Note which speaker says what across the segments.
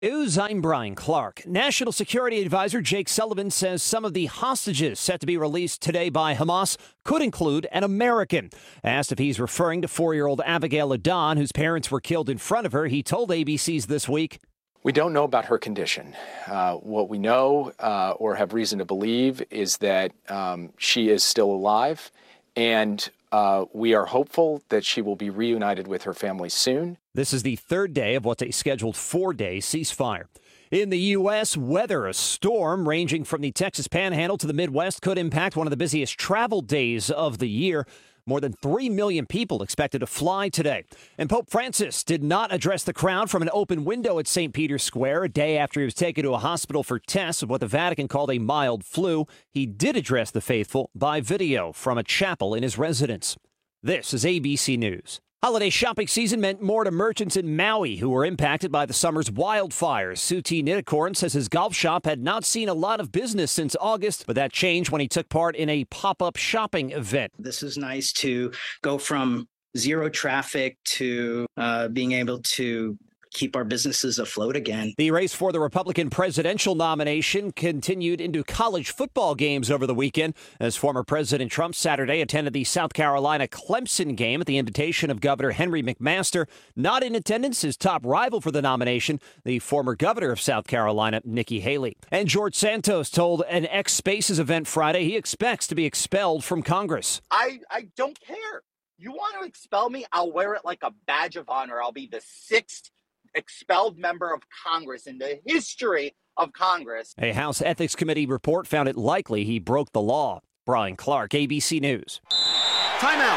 Speaker 1: I'm Brian Clark. National Security Advisor Jake Sullivan says some of the hostages set to be released today by Hamas could include an American. Asked if he's referring to 4-year-old Abigail Adon, whose parents were killed in front of her, he told ABC's This Week.
Speaker 2: We don't know about her condition. What we know or have reason to believe is that she is still alive, and we are hopeful that she will be reunited with her family soon.
Speaker 1: This is the third day of what's a scheduled 4-day ceasefire. In the U.S., weather, a storm ranging from the Texas Panhandle to the Midwest could impact one of the busiest travel days of the year. More than 3 million people expected to fly today. And Pope Francis did not address the crowd from an open window at St. Peter's Square a day after he was taken to a hospital for tests of what the Vatican called a mild flu. He did address the faithful by video from a chapel in his residence. This is ABC News. Holiday shopping season meant more to merchants in Maui who were impacted by the summer's wildfires. Suti Nitikorn says his golf shop had not seen a lot of business since August, but that changed when he took part in a pop-up shopping event.
Speaker 3: This is nice to go from zero traffic to being able to keep our businesses afloat again.
Speaker 1: The race for the Republican presidential nomination continued into college football games over the weekend as former President Trump Saturday attended the South Carolina Clemson game at the invitation of Governor Henry McMaster. Not in attendance, his top rival for the nomination, the former governor of South Carolina, Nikki Haley. And George Santos told an X Spaces event Friday he expects to be expelled from Congress.
Speaker 4: I don't care. You want to expel me? I'll wear it like a badge of honor. I'll be the 6th expelled member of Congress in the history of Congress.
Speaker 1: A House Ethics Committee report found it likely he broke the law. Brian Clark, ABC News.
Speaker 5: Timeout.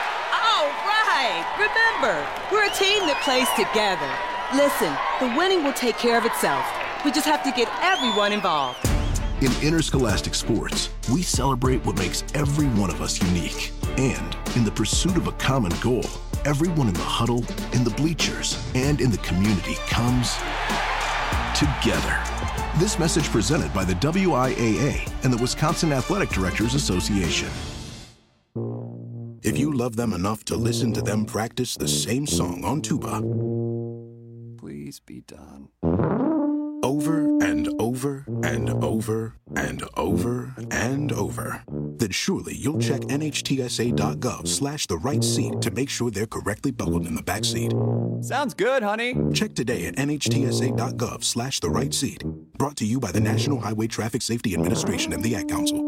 Speaker 6: All right. Remember, we're a team that plays together. Listen, the winning will take care of itself. We just have to get everyone involved.
Speaker 7: In interscholastic sports, we celebrate what makes every one of us unique. And in the pursuit of a common goal, everyone in the huddle, in the bleachers, and in the community comes together. This message presented by the WIAA and the Wisconsin Athletic Directors Association. If you love them enough to listen to them practice the same song on tuba,
Speaker 5: Please be done.
Speaker 7: over and over and over and over and over, then surely you'll check nhtsa.gov/the right seat to make sure they're correctly buckled in the back seat.
Speaker 5: Sounds good, honey.
Speaker 7: Check today at nhtsa.gov/the right seat. Brought to you by the National Highway Traffic Safety Administration and the Ad Council.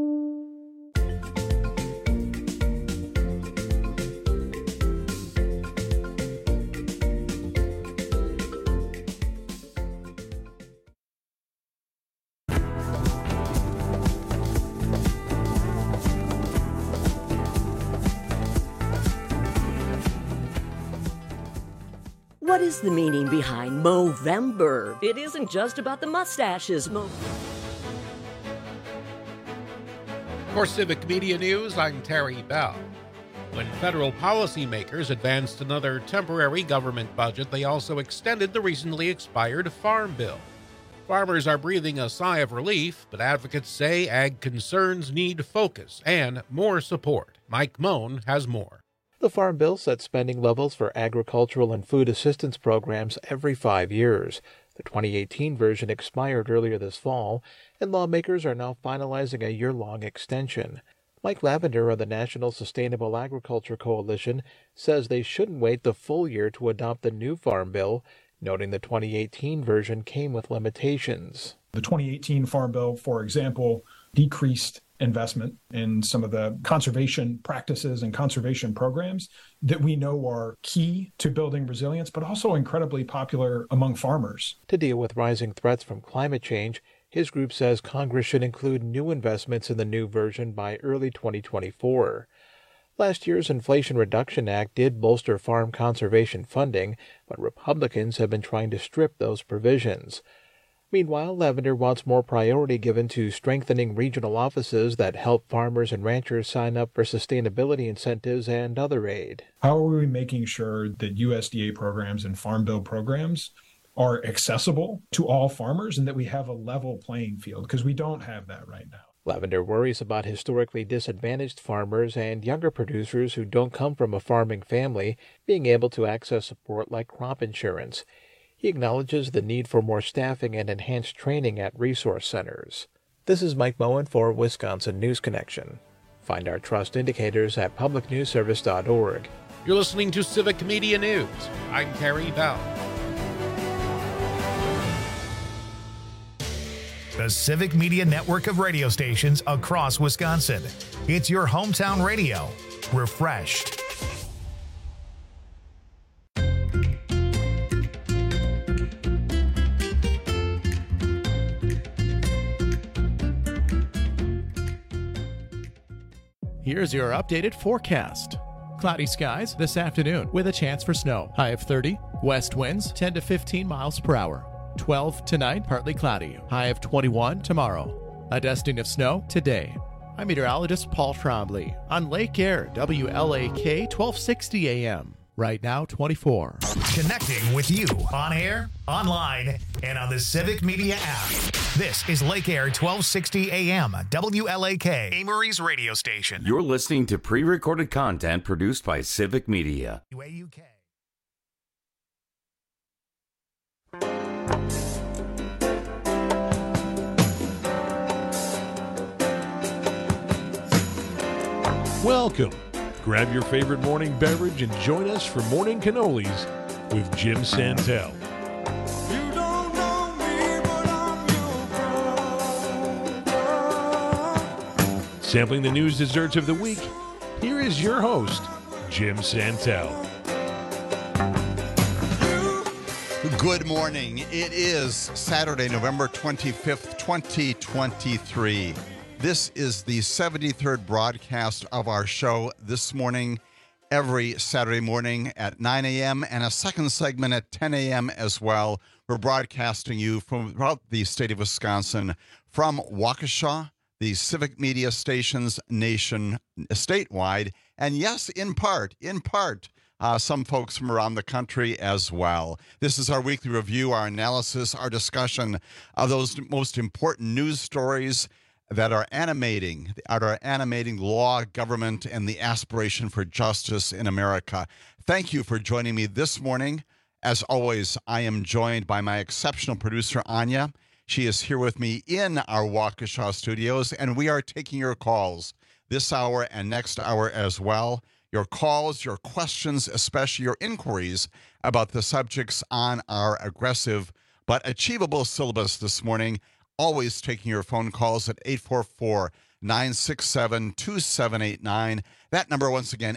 Speaker 8: What is the meaning behind Movember? It isn't just about the mustaches.
Speaker 9: For Civic Media News, I'm Terry Bell. When federal policymakers advanced another temporary government budget, they also extended the recently expired Farm Bill. Farmers are breathing a sigh of relief, but advocates say ag concerns need focus and more support. Mike Moen has more.
Speaker 10: The Farm Bill sets spending levels for agricultural and food assistance programs every 5 years. The 2018 version expired earlier this fall, and lawmakers are now finalizing a year-long extension. Mike Lavender of the National Sustainable Agriculture Coalition says they shouldn't wait the full year to adopt the new Farm Bill, noting the 2018 version came with limitations.
Speaker 11: The 2018 Farm Bill, for example, decreased investment in some of the conservation practices and conservation programs that we know are key to building resilience, but also incredibly popular among farmers.
Speaker 10: To deal with rising threats from climate change, his group says Congress should include new investments in the new version by early 2024. Last year's Inflation Reduction Act did bolster farm conservation funding, but Republicans have been trying to strip those provisions. Meanwhile, Lavender wants more priority given to strengthening regional offices that help farmers and ranchers sign up for sustainability incentives and other aid.
Speaker 11: How are we making sure that USDA programs and Farm Bill programs are accessible to all farmers and that we have a level playing field? Because we don't have that right now.
Speaker 10: Lavender worries about historically disadvantaged farmers and younger producers who don't come from a farming family being able to access support like crop insurance. He acknowledges the need for more staffing and enhanced training at resource centers. This is Mike Moen for Wisconsin News Connection. Find our trust indicators at publicnewsservice.org.
Speaker 9: You're listening to Civic Media News. I'm Terry Bell.
Speaker 12: The Civic Media network of radio stations across Wisconsin. It's your hometown radio. Refreshed.
Speaker 13: Here's your updated forecast. Cloudy skies this afternoon with a chance for snow. High of 30. West winds 10 to 15 miles per hour. 12 tonight, partly cloudy. High of 21 tomorrow. A dusting of snow today. I'm meteorologist Paul Trombley on Lake Air, WLAK 1260 AM. Right now, 24.
Speaker 12: Connecting with you on air, online, and on the Civic Media app. This is Lake Air 1260 AM, WLAK, Amory's radio station.
Speaker 14: You're listening to pre-recorded content produced by Civic Media.
Speaker 12: WAUK.
Speaker 15: Welcome. Grab your favorite morning beverage and join us for Morning Cannolis with Jim Santel. Sampling the news desserts of the week, here is your host, Jim Santel.
Speaker 16: Good morning. It is Saturday, November 25th, 2023. This is the 73rd broadcast of our show this morning, every Saturday morning at 9 a.m. and a second segment at 10 a.m. as well. We're broadcasting you from throughout the state of Wisconsin from Waukesha, the Civic Media stations nation statewide, and yes, in part, some folks from around the country as well. This is our weekly review, our analysis, our discussion of those most important news stories that are animating law, government, and the aspiration for justice in America. Thank you for joining me this morning. As always, I am joined by my exceptional producer, Anya. She is here with me in our Waukesha studios, and we are taking your calls this hour and next hour as well. Your calls, your questions, especially your inquiries about the subjects on our aggressive but achievable syllabus this morning. Always taking your phone calls at 844-967-2789. That number, once again,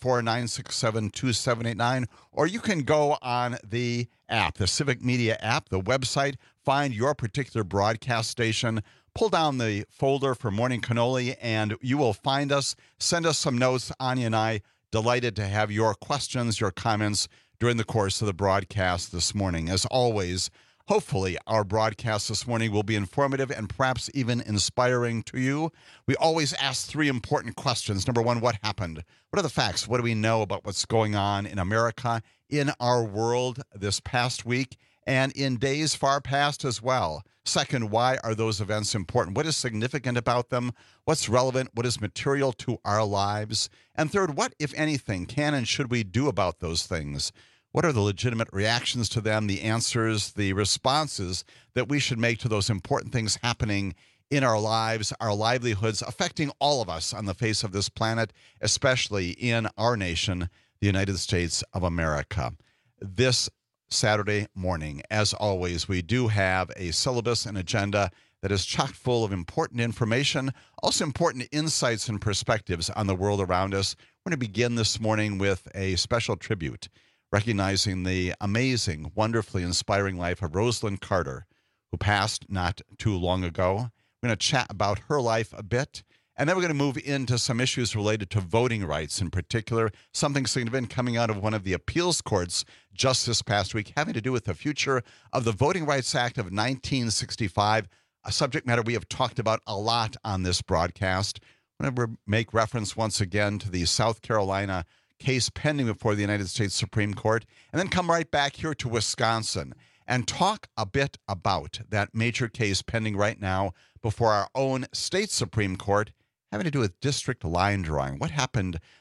Speaker 16: 844-967-2789. Or you can go on the app, the Civic Media app, the website, find your particular broadcast station, pull down the folder for Morning Cannoli, and you will find us. Send us some notes. Anya and I, delighted to have your questions, your comments during the course of the broadcast this morning. As always, hopefully, our broadcast this morning will be informative and perhaps even inspiring to you. We always ask three important questions. Number one, what happened? What are the facts? What do we know about what's going on in America, in our world this past week, and in days far past as well? Second, why are those events important? What is significant about them? What's relevant? What is material to our lives? And third, what, if anything, can and should we do about those things? What are the legitimate reactions to them, the answers, the responses that we should make to those important things happening in our lives, our livelihoods, affecting all of us on the face of this planet, especially in our nation, the United States of America? This Saturday morning, as always, we do have a syllabus and agenda that is chock full of important information, also important insights and perspectives on the world around us. We're going to begin this morning with a special tribute, recognizing the amazing, wonderfully inspiring life of Rosalynn Carter, who passed not too long ago. We're going to chat about her life a bit, and then we're going to move into some issues related to voting rights in particular, something significant coming out of one of the appeals courts just this past week, having to do with the future of the Voting Rights Act of 1965, a subject matter we have talked about a lot on this broadcast. I'm going to make reference once again to the South Carolina case pending before the United States Supreme Court, and then come right back here to Wisconsin and talk a bit about that major case pending right now before our own state Supreme Court, having to do with district line drawing. What happened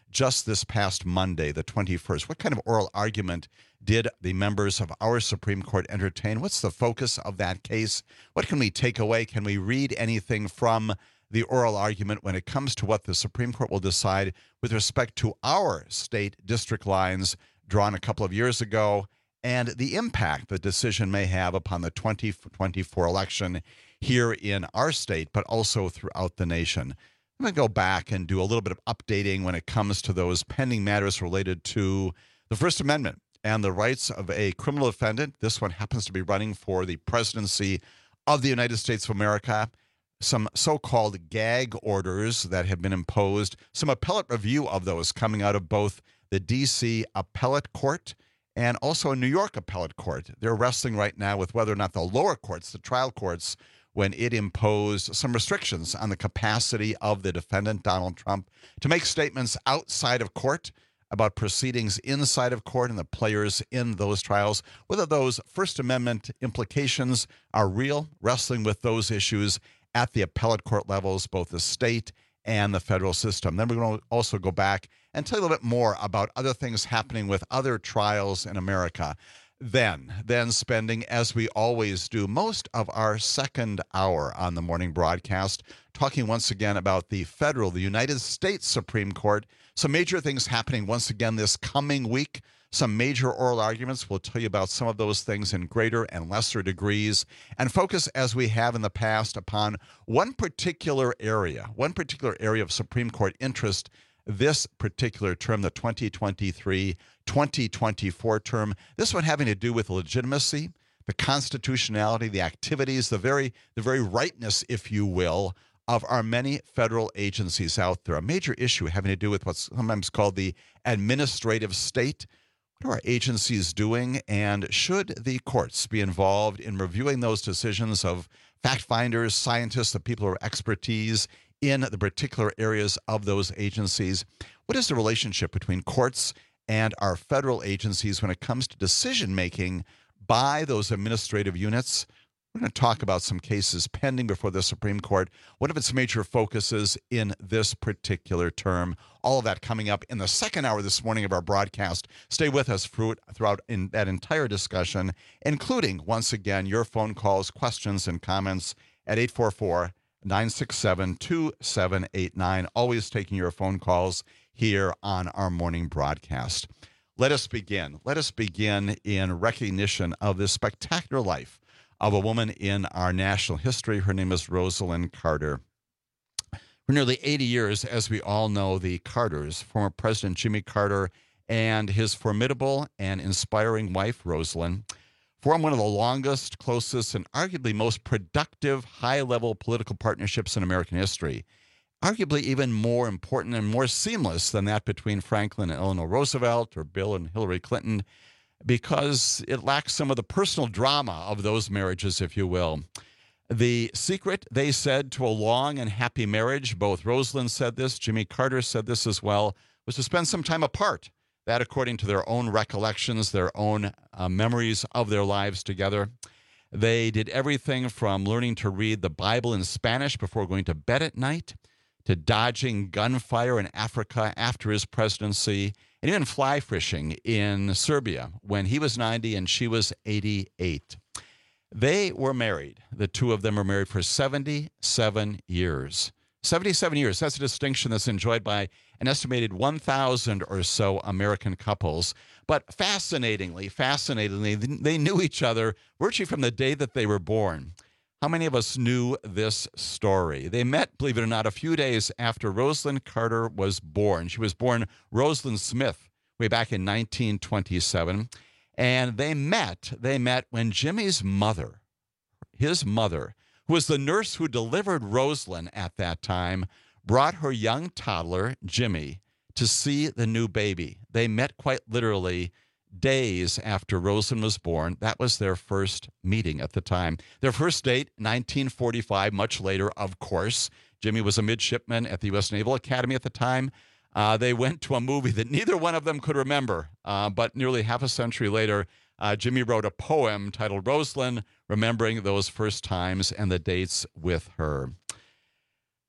Speaker 16: just this past Monday, the 21st. What kind of oral argument did the members of our Supreme Court entertain? What's the focus of that case? What can we take away? Can we read anything from the oral argument when it comes to what the Supreme Court will decide with respect to our state district lines drawn a couple of years ago and the impact the decision may have upon the 2024 election here in our state, but also throughout the nation? I'm going to go back and do a little bit of updating when it comes to those pending matters related to the First Amendment and the rights of a criminal defendant. This one happens to be running for the presidency of the United States of America. Some so-called gag orders that have been imposed, some appellate review of those coming out of both the D.C. Appellate Court and also a New York Appellate Court. They're wrestling right now with whether or not the lower courts, the trial courts, when it imposed some restrictions on the capacity of the defendant, Donald Trump, to make statements outside of court about proceedings inside of court and the players in those trials, whether those First Amendment implications are real, wrestling with those issues at the appellate court levels, both the state and the federal system. Then we're going to also go back and tell you a little bit more about other things happening with other trials in America. Then spending, as we always do, most of our second hour on the morning broadcast, talking once again about the United States Supreme Court. Some major things happening once again this coming week. Some major oral arguments. We'll tell you about some of those things in greater and lesser degrees, and focus, as we have in the past, upon one particular area of Supreme Court interest this particular term, the 2023-2024 term. This one having to do with legitimacy, the constitutionality, the activities, the very rightness, if you will, of our many federal agencies out there. A major issue having to do with what's sometimes called the administrative state. What are our agencies doing, and should the courts be involved in reviewing those decisions of fact finders, scientists, the people who have expertise in the particular areas of those agencies? What is the relationship between courts and our federal agencies when it comes to decision making by those administrative units? We're going to talk about some cases pending before the Supreme Court, one of its major focuses in this particular term. All of that coming up in the second hour this morning of our broadcast. Stay with us throughout in that entire discussion, including, once again, your phone calls, questions, and comments at 844-967-2789. Always taking your phone calls here on our morning broadcast. Let us begin. Let us begin in recognition of this spectacular life of a woman in our national history. Her name is Rosalynn Carter. For nearly 80 years, as we all know, the Carters, former President Jimmy Carter and his formidable and inspiring wife, Rosalynn, formed one of the longest, closest, and arguably most productive high-level political partnerships in American history. Arguably even more important and more seamless than that between Franklin and Eleanor Roosevelt or Bill and Hillary Clinton, because it lacks some of the personal drama of those marriages, if you will. The secret, they said, to a long and happy marriage, both Rosalynn said this, Jimmy Carter said this as well, was to spend some time apart. That, according to their own recollections, their own memories of their lives together. They did everything from learning to read the Bible in Spanish before going to bed at night, to dodging gunfire in Africa after his presidency, and even fly fishing in Serbia when he was 90 and she was 88. They were married. The two of them were married for 77 years. 77 years. That's a distinction that's enjoyed by an estimated 1,000 or so American couples. But fascinatingly, they knew each other virtually from the day that they were born. How many of us knew this story? They met, believe it or not, a few days after Rosalynn Carter was born. She was born Rosalynn Smith way back in 1927. And they met when Jimmy's mother, his mother, who was the nurse who delivered Rosalynn at that time, brought her young toddler, Jimmy, to see the new baby. They met quite literally days after Rosalynn was born. That was their first meeting at the time. Their first date, 1945, much later, of course. Jimmy was a midshipman at the U.S. Naval Academy at the time. They went to a movie that neither one of them could remember, but nearly half a century later, Jimmy wrote a poem titled Rosalynn, remembering those first times and the dates with her.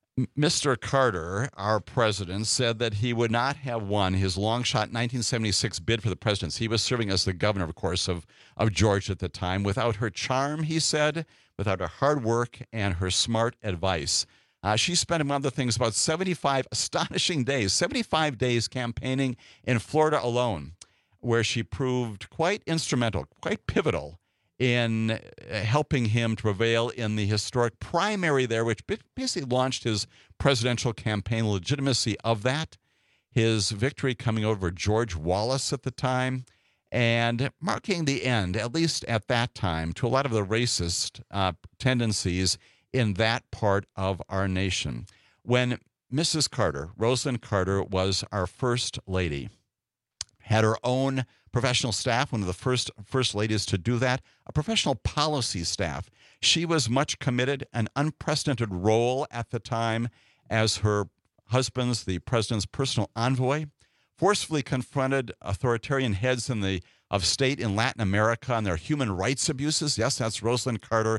Speaker 16: Mr. Carter, our president, said that he would not have won his long-shot 1976 bid for the presidency. He was serving as the governor, of course, of Georgia at the time. Without her charm, he said, without her hard work and her smart advice. She spent, among other things, about 75 astonishing days, 75 days campaigning in Florida alone, where she proved quite instrumental, quite pivotal in helping him to prevail in the historic primary there, which basically launched his presidential campaign, the legitimacy of that, his victory coming over George Wallace at the time, and marking the end, at least at that time, to a lot of the racist tendencies in that part of our nation. When Mrs. Carter, Rosalynn Carter, was our first lady, had her own professional staff, one of the first ladies to do that, a professional policy staff. She was much committed, an unprecedented role at the time as her husband's, the president's personal envoy, forcefully confronted authoritarian heads of state in Latin America and their human rights abuses. Yes, that's Rosalynn Carter,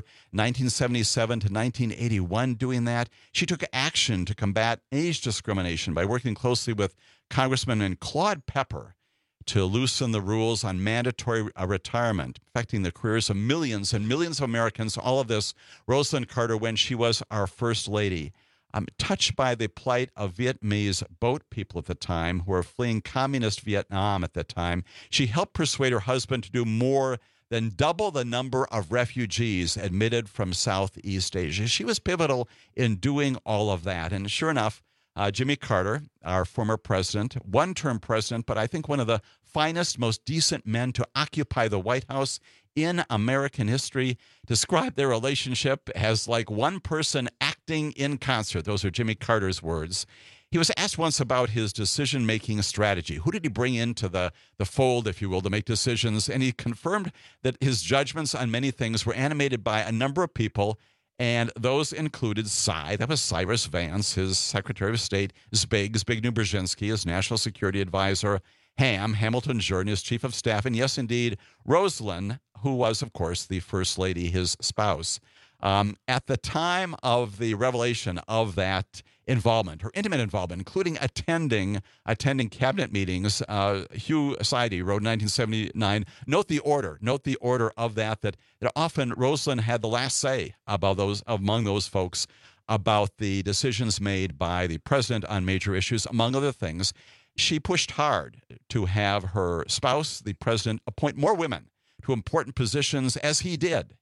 Speaker 16: 1977 to 1981, doing that. She took action to combat age discrimination by working closely with Congressman Claude Pepper to loosen the rules on mandatory retirement, affecting the careers of millions and millions of Americans. All of this, Rosalynn Carter, when she was our first lady. Touched by the plight of Vietnamese boat people at the time who were fleeing communist Vietnam at the time, she helped persuade her husband to do more than double the number of refugees admitted from Southeast Asia. She was pivotal in doing all of that. And sure enough, Jimmy Carter, our former president, one-term president, but I think one of the finest, most decent men to occupy the White House in American history, described their relationship as like one person acting in concert. Those are Jimmy Carter's words. He was asked once about his decision-making strategy. Who did he bring into the fold, if you will, to make decisions? And he confirmed that his judgments on many things were animated by a number of people, and those included that was Cyrus Vance, his Secretary of State, Zbigniew Brzezinski, his National Security Advisor, Hamilton Jordan, his Chief of Staff, and yes, indeed, Rosalynn, who was, of course, the First Lady, his spouse. At the time of the revelation of that involvement, her intimate involvement, including attending cabinet meetings, Hugh Sidey wrote in 1979, note the order of that often Rosalynn had the last say among those folks about the decisions made by the president on major issues, among other things. She pushed hard to have her spouse, the president, appoint more women to important positions as he did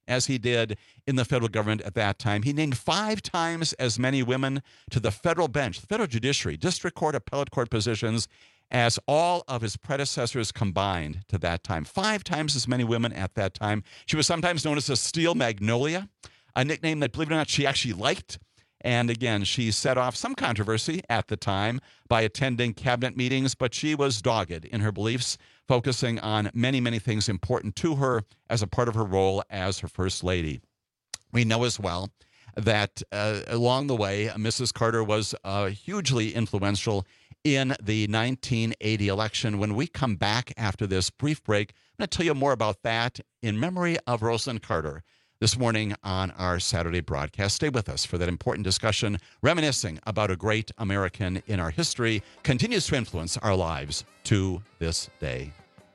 Speaker 16: in the federal government at that time. He named 5 times as many women to the federal bench, the federal judiciary, district court, appellate court positions as all of his predecessors combined to that time. 5 times as many women at that time. She was sometimes known as a Steel Magnolia, a nickname that, believe it or not, she actually liked. And again, she set off some controversy at the time by attending cabinet meetings, but she was dogged in her beliefs, focusing on many, many things important to her as a part of her role as her First Lady. We know as well that along the way, Mrs. Carter was hugely influential in the 1980 election. When we come back after this brief break, I'm going to tell you more about that in memory of Rosalynn Carter this morning on our Saturday broadcast. Stay with us for that important discussion, reminiscing about a great American in our history, continues to influence our lives to this day.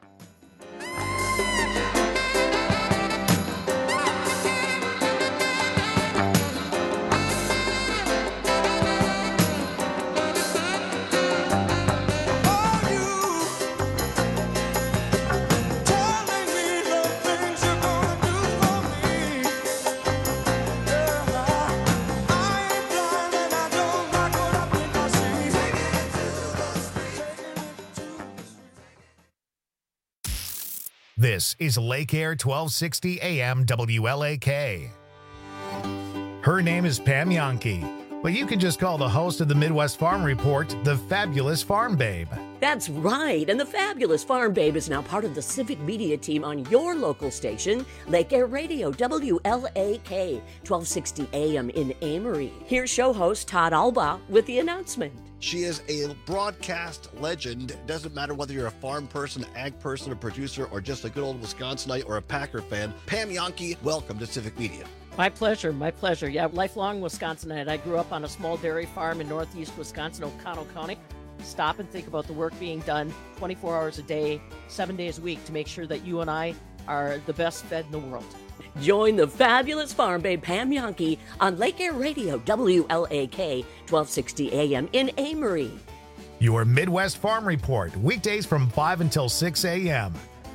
Speaker 12: This is Lake Air 1260 AM WLAK. Her name is Pam Yankee, but you can just call the host of the Midwest Farm Report the Fabulous Farm Babe.
Speaker 8: That's right, and the Fabulous Farm Babe is now part of the civic media team on your local station, Lake Air Radio, WLAK, 1260 AM in Amory. Here's show host Todd Alba with the announcement.
Speaker 17: She is a broadcast legend. It doesn't matter whether you're a farm person, ag person, a producer, or just a good old Wisconsinite or a Packer fan. Pam Yankee, welcome to Civic Media.
Speaker 8: My pleasure. My pleasure. Yeah, lifelong Wisconsinite. I grew up on a small dairy farm in northeast Wisconsin, Oconto County. Stop and think about the work being done 24 hours a day, 7 days a week to make sure that you and I are the best fed in the world.
Speaker 18: Join the fabulous farm babe Pam Jahnke on Lake Air Radio, WLAK, 1260 AM in Amory.
Speaker 12: Your Midwest Farm Report, weekdays from 5 until 6 a.m.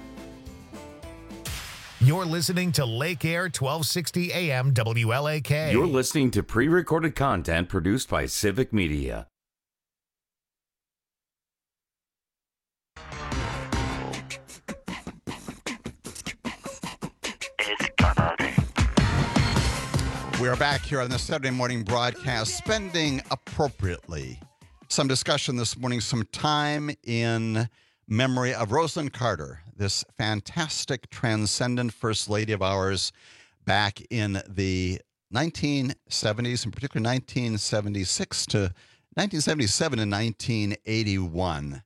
Speaker 12: You're listening to Lake Air 1260 AM WLAK.
Speaker 14: You're listening to pre-recorded content produced by Civic Media.
Speaker 16: We are back here on the Saturday morning broadcast, spending appropriately. Some discussion this morning, some time in memory of Rosalynn Carter, this fantastic, transcendent First Lady of ours back in the 1970s, in particular 1976 to 1977 and 1981.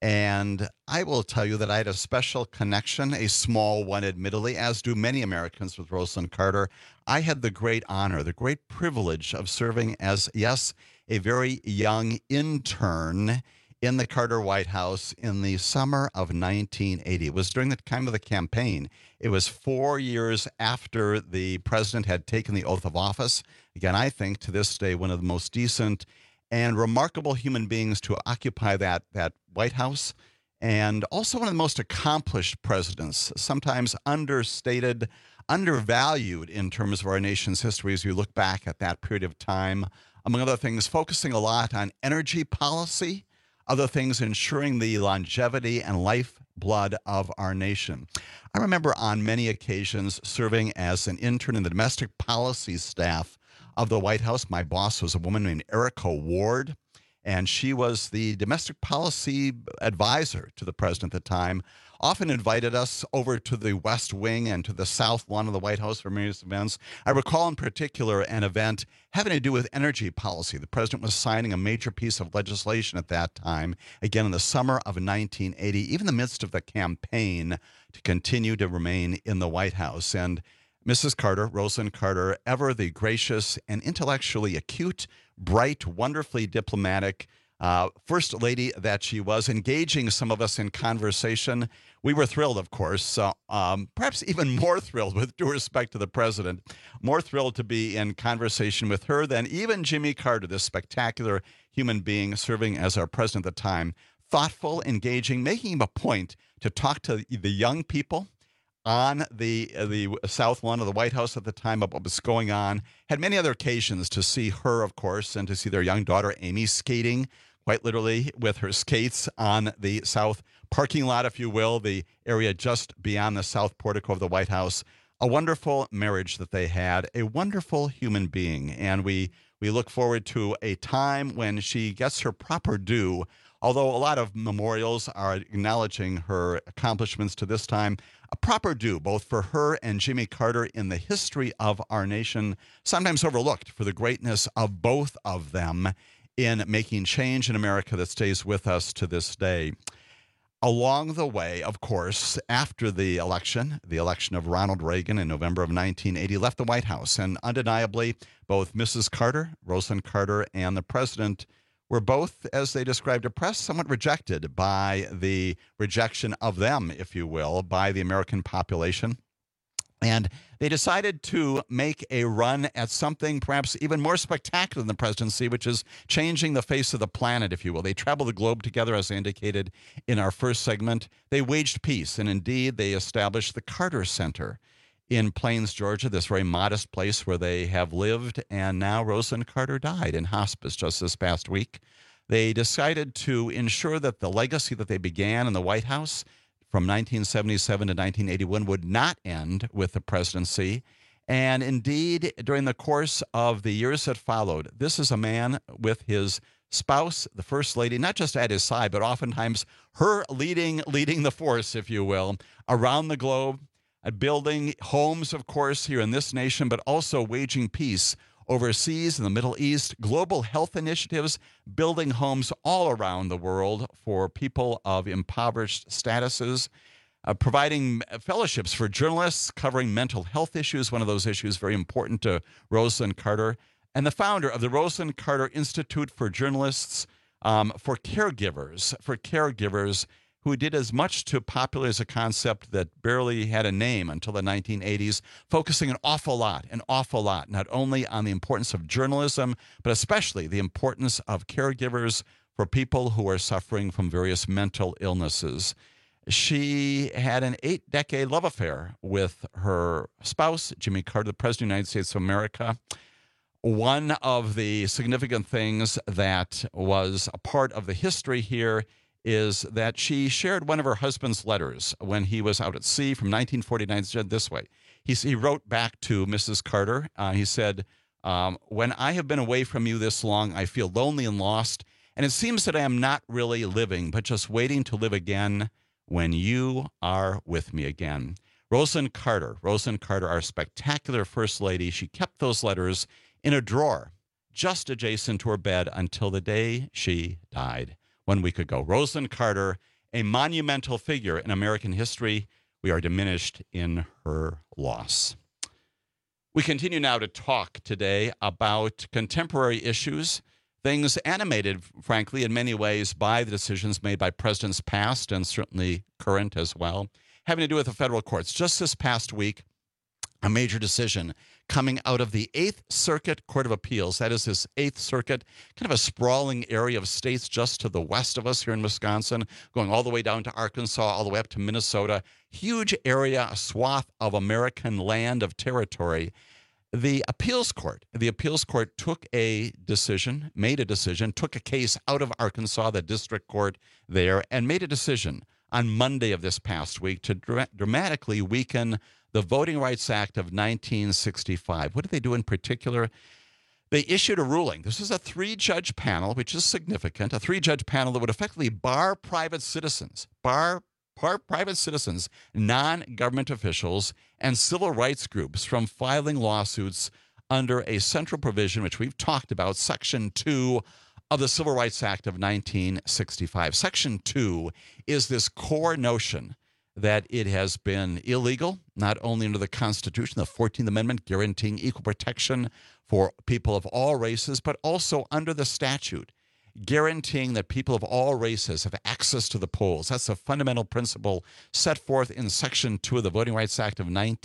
Speaker 16: And I will tell you that I had a special connection, a small one, admittedly, as do many Americans with Rosalynn Carter. I had the great honor, the great privilege of serving as, yes, a very young intern in the Carter White House in the summer of 1980. It was during the time of the campaign. It was 4 years after the president had taken the oath of office. Again, I think to this day, one of the most decent and remarkable human beings to occupy that White House, and also one of the most accomplished presidents, sometimes understated, undervalued in terms of our nation's history as you look back at that period of time. Among other things, focusing a lot on energy policy, other things ensuring the longevity and lifeblood of our nation. I remember on many occasions serving as an intern in the domestic policy staff of the White House. My boss was a woman named Erica Ward, and she was the domestic policy advisor to the president at the time, often invited us over to the West Wing and to the South Lawn of the White House for various events. I recall in particular an event having to do with energy policy. The president was signing a major piece of legislation at that time, again in the summer of 1980, even in the midst of the campaign to continue to remain in the White House. And Mrs. Carter, Rosalynn Carter, ever the gracious and intellectually acute, bright, wonderfully diplomatic First Lady that she was, engaging some of us in conversation. We were thrilled, of course, perhaps even more thrilled, with due respect to the president, more thrilled to be in conversation with her than even Jimmy Carter, this spectacular human being serving as our president at the time. Thoughtful, engaging, making him a point to talk to the young people on the South Lawn of the White House at the time of what was going on. Had many other occasions to see her, of course, and to see their young daughter, Amy, skating, quite literally, with her skates on the South parking lot, if you will, the area just beyond the South portico of the White House. A wonderful marriage that they had, a wonderful human being. And we look forward to a time when she gets her proper due, although a lot of memorials are acknowledging her accomplishments to this time. A proper due, both for her and Jimmy Carter in the history of our nation, sometimes overlooked for the greatness of both of them in making change in America that stays with us to this day. Along the way, of course, after the election of Ronald Reagan in November of 1980, left the White House. And undeniably, both Mrs. Carter, Rosalynn Carter, and the president were both, as they described to press, somewhat rejected by the rejection of them, if you will, by the American population. And they decided to make a run at something perhaps even more spectacular than the presidency, which is changing the face of the planet, if you will. They traveled the globe together, as I indicated in our first segment. They waged peace, and indeed they established the Carter Center in Plains, Georgia, this very modest place where they have lived. And now Rosalynn Carter died in hospice just this past week. They decided to ensure that the legacy that they began in the White House from 1977 to 1981 would not end with the presidency. And indeed, during the course of the years that followed, this is a man with his spouse, the First Lady, not just at his side, but oftentimes her leading the force, if you will, around the globe, building homes, of course, here in this nation, but also waging peace overseas in the Middle East, global health initiatives, building homes all around the world for people of impoverished statuses, providing fellowships for journalists, covering mental health issues, one of those issues very important to Rosalind Carter, and the founder of the Rosalind Carter Institute for Journalists, for caregivers who did as much to popularize a concept that barely had a name until the 1980s, focusing an awful lot, not only on the importance of journalism, but especially the importance of caregivers for people who are suffering from various mental illnesses. She had an 8-decade love affair with her spouse, Jimmy Carter, the President of the United States of America. One of the significant things that was a part of the history here is that she shared one of her husband's letters when he was out at sea from 1949. It said this way. He wrote back to Mrs. Carter. He said, when I have been away from you this long, I feel lonely and lost, and it seems that I am not really living, but just waiting to live again when you are with me again. Rosalind Carter, our spectacular First Lady, she kept those letters in a drawer just adjacent to her bed until the day she died 1 week ago. Rosalind Carter, a monumental figure in American history. We are diminished in her loss. We continue now to talk today about contemporary issues, things animated, frankly, in many ways by the decisions made by presidents past and certainly current as well, having to do with the federal courts. Just this past week, a major decision coming out of the 8th Circuit Court of Appeals. That is this 8th Circuit, kind of a sprawling area of states just to the west of us here in Wisconsin, going all the way down to Arkansas, all the way up to Minnesota. Huge area, a swath of American land, of territory. The appeals court took a decision, took a case out of Arkansas, the district court there, and made a decision on Monday of this past week to dramatically weaken the Voting Rights Act of 1965. What did they do in particular? They issued a ruling. This is a 3-judge panel, which is significant, a 3-judge panel that would effectively bar private citizens, non-government officials, and civil rights groups from filing lawsuits under a central provision, which we've talked about, Section 2 of the Civil Rights Act of 1965. Section 2 is this core notion that it has been illegal, not only under the Constitution, the 14th Amendment guaranteeing equal protection for people of all races, but also under the statute, guaranteeing that people of all races have access to the polls. That's a fundamental principle set forth in Section 2 of the Voting Rights Act of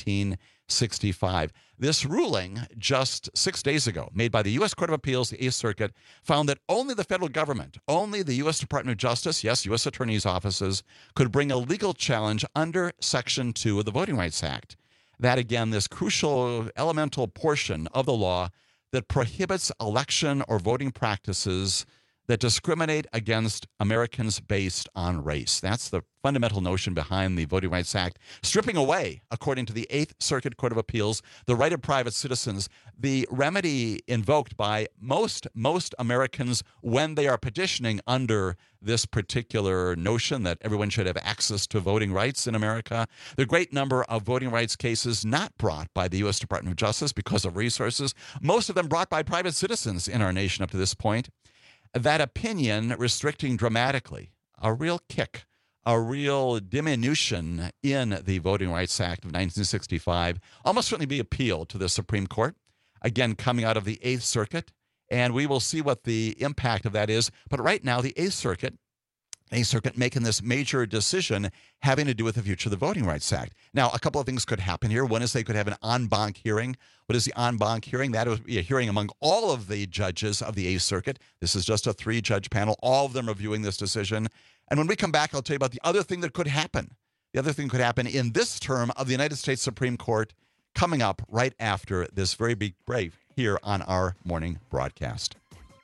Speaker 16: 1965. This ruling, just 6 days ago, made by the U.S. Court of Appeals, the 8th Circuit, found that only the federal government, only the U.S. Department of Justice, yes, U.S. attorneys' offices, could bring a legal challenge under Section 2 of the Voting Rights Act. That, again, this crucial, elemental portion of the law that prohibits election or voting practices that discriminate against Americans based on race. That's the fundamental notion behind the Voting Rights Act, stripping away, according to the 8th Circuit Court of Appeals, the right of private citizens, the remedy invoked by most Americans when they are petitioning under this particular notion that everyone should have access to voting rights in America. The great number of voting rights cases not brought by the U.S. Department of Justice because of resources, most of them brought by private citizens in our nation up to this point. That opinion restricting dramatically, a real kick, a real diminution in the Voting Rights Act of 1965, almost certainly be appealed to the Supreme Court, again, coming out of the 8th Circuit, and we will see what the impact of that is. But right now, the 8th Circuit making this major decision having to do with the future of the Voting Rights Act. Now, a couple of things could happen here. One is they could have an en banc hearing. What is the en banc hearing? That would be a hearing among all of the judges of the 8th Circuit. This is just a 3-judge panel, all of them reviewing this decision. And when we come back, I'll tell you about the other thing that could happen. The other thing could happen in this term of the United States Supreme Court coming up right after this very big break here on our morning broadcast.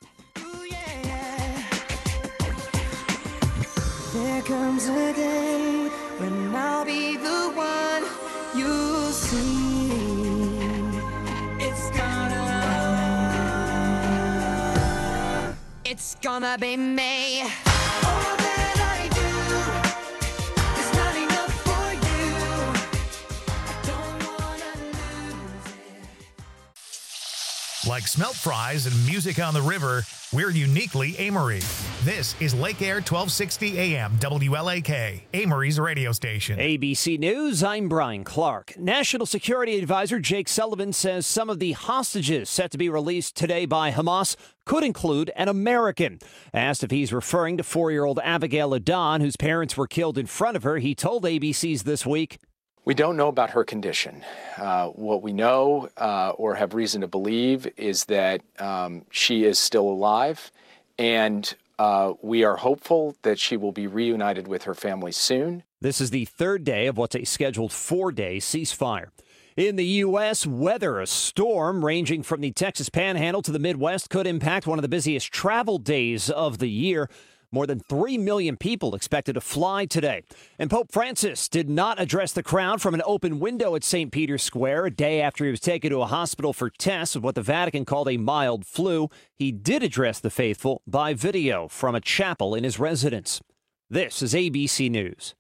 Speaker 19: There comes a day when I'll be the one you see. It's gonna be me. All that I do is not enough for you. I don't wanna lose it.
Speaker 12: Like smelt fries and music on the river, We're uniquely Amory. This is Lake Air 1260 AM WLAK, Amory's radio station.
Speaker 1: ABC News, I'm Brian Clark. National Security Advisor Jake Sullivan says some of the hostages set to be released today by Hamas could include an American. Asked if he's referring to 4-year-old Abigail Adon, whose parents were killed in front of her, he told ABC's This Week.
Speaker 2: We don't know about her condition. What we know or have reason to believe is that she is still alive, and we are hopeful that she will be reunited with her family soon.
Speaker 1: This is the third day of what's a scheduled 4-day ceasefire. In the U.S., weather, a storm ranging from the Texas Panhandle to the Midwest could impact one of the busiest travel days of the year. More than 3 million people expected to fly today. And Pope Francis did not address the crowd from an open window at St. Peter's Square a day after he was taken to a hospital for tests of what the Vatican called a mild flu. He did address the faithful by video from a chapel in his residence. This is ABC News.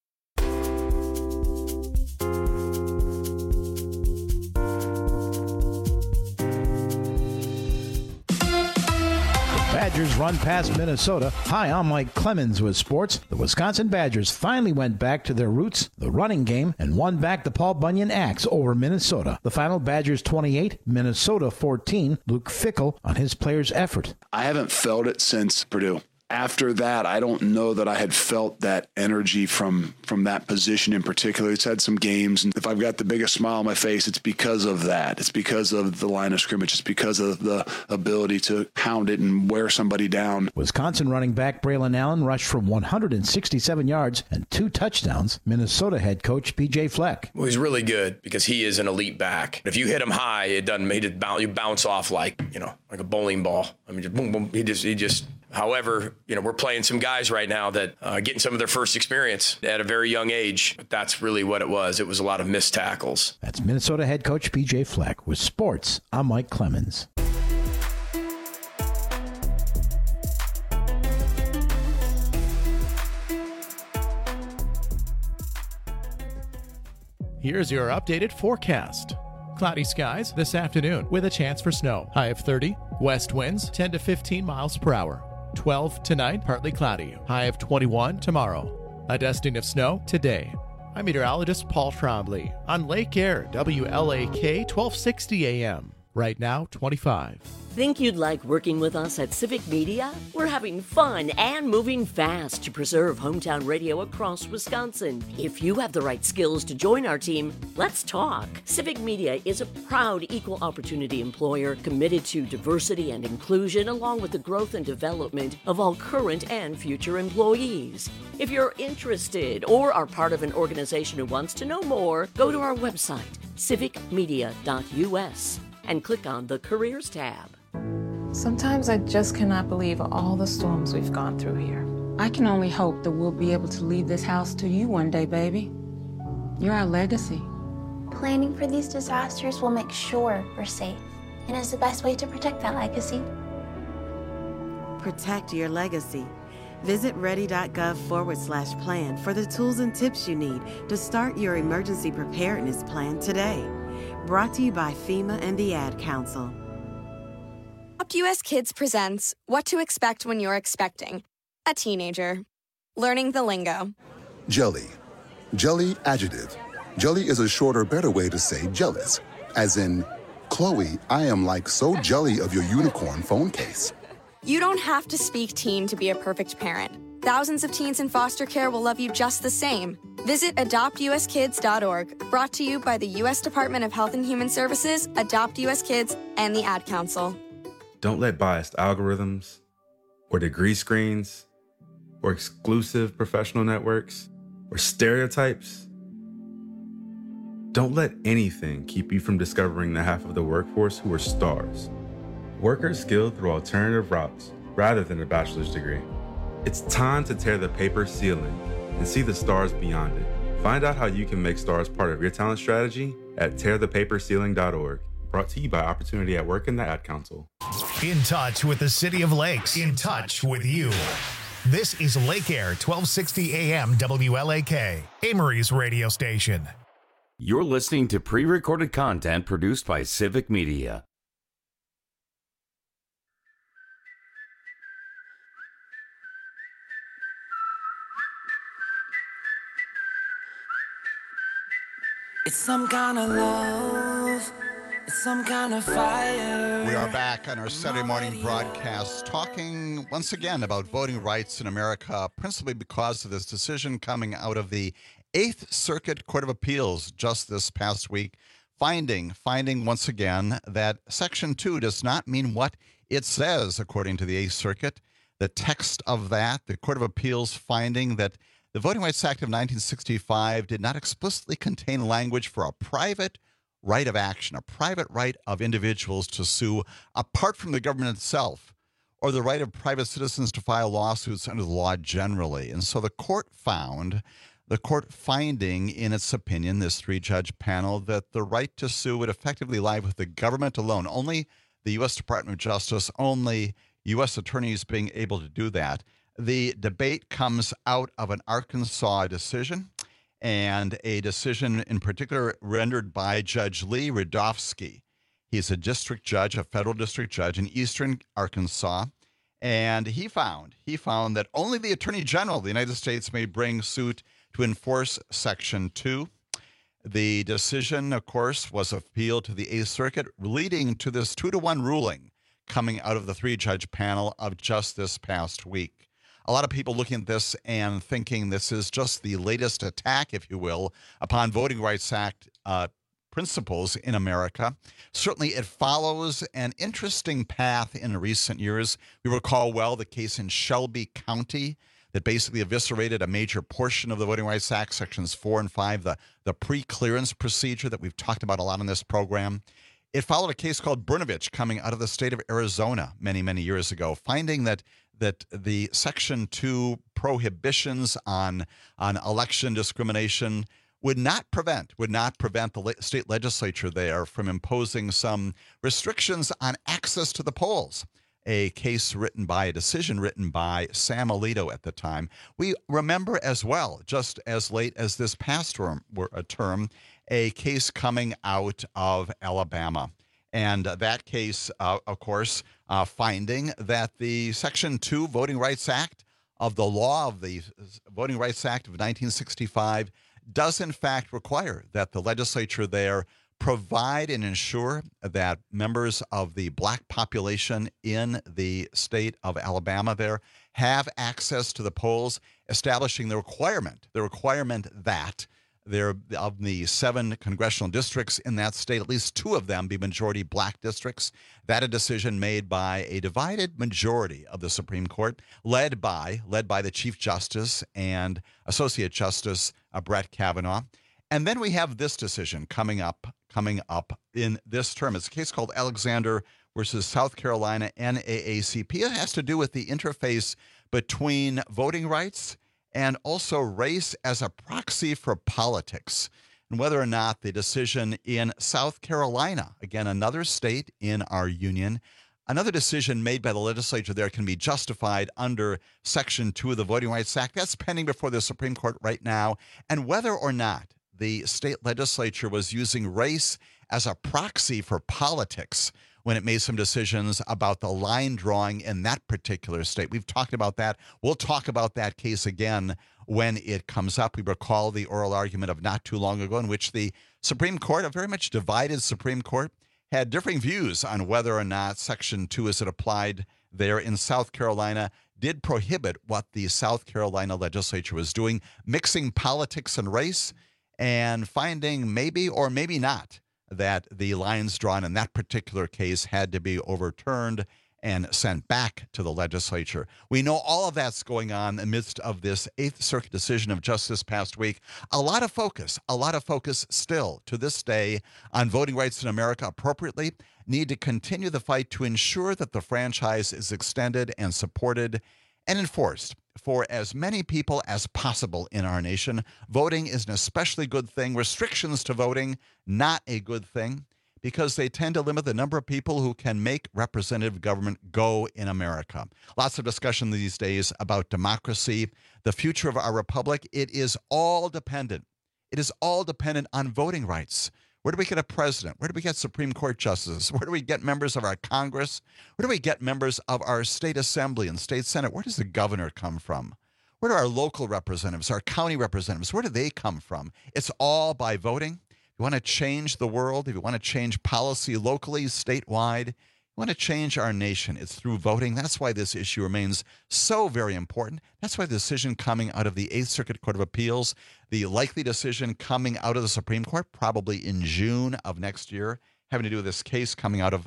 Speaker 20: Badgers run past Minnesota. Hi, I'm Mike Clemens with sports. The Wisconsin Badgers finally went back to their roots, the running game, and won back the Paul Bunyan Axe over Minnesota. The final, Badgers 28, Minnesota 14. Luke Fickell on his players' effort.
Speaker 21: I haven't felt it since Purdue. After that, I don't know that I had felt that energy from that position in particular. It's had some games, and if I've got the biggest smile on my face, it's because of that. It's because of the line of scrimmage. It's because of the ability to pound it and wear somebody down.
Speaker 20: Wisconsin running back Braylon Allen rushed for 167 yards and 2 touchdowns. Minnesota head coach P.J. Fleck.
Speaker 22: Well, he's really good because he is an elite back. If you hit him high, it doesn't make it bounce. You bounce off like a bowling ball. I mean, just boom, boom. He just. However, we're playing some guys right now that getting some of their first experience at a very young age. But that's really what it was. It was a lot of missed tackles.
Speaker 20: That's Minnesota head coach P.J. Fleck. With sports, I'm Mike Clemens.
Speaker 13: Here's your updated forecast. Cloudy skies this afternoon with a chance for snow. High of 30. West winds 10 to 15 miles per hour. 12 tonight, partly cloudy. High of 21 tomorrow. A dusting of snow today. I'm meteorologist Paul Trombley on Lake Air, WLAK 1260 AM. Right now, 25.
Speaker 8: Think you'd like working with us at Civic Media? We're having fun and moving fast to preserve hometown radio across Wisconsin. If you have the right skills to join our team, let's talk. Civic Media is a proud equal opportunity employer committed to diversity and inclusion, along with the growth and development of all current and future employees. If you're interested or are part of an organization who wants to know more, go to our website, civicmedia.us, and click on the Careers tab.
Speaker 23: Sometimes I just cannot believe all the storms we've gone through here. I can only hope that we'll be able to leave this house to you one day, baby. You're our legacy.
Speaker 24: Planning for these disasters will make sure we're safe, and is the best way to protect that legacy.
Speaker 25: Protect your legacy. Visit ready.gov/plan for the tools and tips you need to start your emergency preparedness plan today. Brought to you by FEMA and the Ad Council.
Speaker 26: Adopt US Kids presents What to Expect When You're Expecting a Teenager. Learning the lingo.
Speaker 27: Jelly. Jelly adjective. Jelly is a shorter, better way to say jealous. As in, Chloe, I am like so jelly of your unicorn phone case.
Speaker 26: You don't have to speak teen to be a perfect parent. Thousands of teens in foster care will love you just the same. Visit adoptuskids.org. Brought to you by the U.S. Department of Health and Human Services, Adopt US Kids, and the Ad Council.
Speaker 28: Don't let biased algorithms or degree screens or exclusive professional networks or stereotypes. Don't let anything keep you from discovering the half of the workforce who are stars. Workers skilled through alternative routes rather than a bachelor's degree. It's time to tear the paper ceiling and see the stars beyond it. Find out how you can make stars part of your talent strategy at tearthepaperceiling.org. Brought to you by Opportunity at Work and the Ad Council.
Speaker 12: In touch with the City of Lakes. In touch with you. This is Lake Air 1260 AM WLAK, Amory's radio station.
Speaker 14: You're listening to pre-recorded content produced by Civic Media.
Speaker 19: It's some kind of love. It's some kind of fire.
Speaker 16: We are back on our Saturday morning broadcast talking once again about voting rights in America, principally because of this decision coming out of the Eighth Circuit Court of Appeals just this past week, finding once again that Section 2 does not mean what it says, according to the Eighth Circuit. The text of that, the Court of Appeals finding that the Voting Rights Act of 1965 did not explicitly contain language for a private right of action, a private right of individuals to sue apart from the government itself, or the right of private citizens to file lawsuits under the law generally. And so the court finding in its opinion, this three-judge panel, that the right to sue would effectively lie with the government alone, only the U.S. Department of Justice, only U.S. attorneys being able to do that. The debate comes out of an Arkansas decision, and a decision in particular rendered by Judge Lee Rudofsky. He's a district judge, a federal district judge in eastern Arkansas, and he found that only the Attorney General of the United States may bring suit to enforce Section 2. The decision, of course, was appealed to the Eighth Circuit, leading to this 2-1 ruling coming out of the three-judge panel of just this past week. A lot of people looking at this and thinking this is just the latest attack, if you will, upon Voting Rights Act principles in America. Certainly, it follows an interesting path in recent years. We recall well the case in Shelby County that basically eviscerated a major portion of the Voting Rights Act, Sections 4 and 5, the pre-clearance procedure that we've talked about a lot on this program. It followed a case called Brnovich coming out of the state of Arizona many, many years ago, finding that the Section 2 prohibitions on election discrimination would not prevent the state legislature there from imposing some restrictions on access to the polls. A decision written by Sam Alito at the time. We remember as well, just as late as this past term, a case coming out of Alabama. And that case, of course, finding that the Section 2 Voting Rights Act of the law of the Voting Rights Act of 1965 does in fact require that the legislature there provide and ensure that members of the black population in the state of Alabama there have access to the polls, establishing the requirement that there, of the 7 congressional districts in that state, at least 2 of them be majority black districts. That a decision made by a divided majority of the Supreme Court, led by the Chief Justice and Associate Justice Brett Kavanaugh. And then we have this decision coming up in this term. It's a case called Alexander versus South Carolina NAACP. It has to do with the interface between voting rights and also race as a proxy for politics, and whether or not the decision in South Carolina, again, another state in our union, another decision made by the legislature there can be justified under Section 2 of the Voting Rights Act. That's pending before the Supreme Court right now, and whether or not the state legislature was using race as a proxy for politics when it made some decisions about the line drawing in that particular state. We've talked about that. We'll talk about that case again when it comes up. We recall the oral argument of not too long ago in which the Supreme Court, a very much divided Supreme Court, had differing views on whether or not Section 2, as it applied there in South Carolina, did prohibit what the South Carolina legislature was doing, mixing politics and race, and finding maybe or maybe not that the lines drawn in that particular case had to be overturned and sent back to the legislature. We know all of that's going on amidst of this Eighth Circuit decision of just this past week. A lot of focus still to this day on voting rights in America appropriately. Need to continue the fight to ensure that the franchise is extended and supported and enforced for as many people as possible in our nation. Voting is an especially good thing. Restrictions to voting, not a good thing, because they tend to limit the number of people who can make representative government go in America. Lots of discussion these days about democracy, the future of our republic. It is all dependent. It is all dependent on voting rights. Where do we get a president? Where do we get Supreme Court justices? Where do we get members of our Congress? Where do we get members of our state assembly and state senate? Where does the governor come from? Where do our local representatives, our county representatives, where do they come from? It's all by voting. you want to change the world, if you want to change policy locally, statewide, you want to change our nation, it's through voting. That's why this issue remains so very important. That's why the decision coming out of the 8th Circuit Court of Appeals, the likely decision coming out of the Supreme Court, probably in June of next year, having to do with this case coming out